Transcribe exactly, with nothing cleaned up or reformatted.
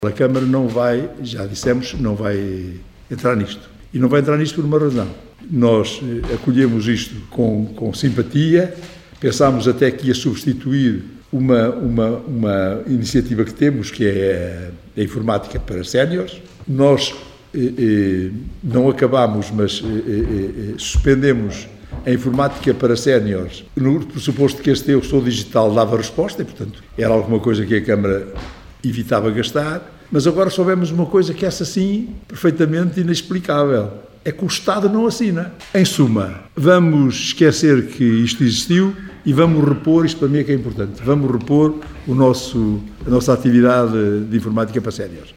A Câmara não vai, já dissemos, não vai entrar nisto. E não vai entrar nisto por uma razão. Nós acolhemos isto com, com simpatia, pensámos até que ia substituir uma, uma, uma iniciativa que temos, que é a informática para séniores. Nós eh, eh, não acabámos, mas eh, eh, suspendemos a informática para séniores no pressuposto que este Eu Sou Digital dava resposta e, portanto, era alguma coisa que a Câmara evitava gastar, mas agora soubemos uma coisa que é essa sim, perfeitamente inexplicável, é que o Estado não assina. Em suma, vamos esquecer que isto existiu e vamos repor, isto para mim é que é importante, vamos repor o nosso, a nossa atividade de informática para séniores.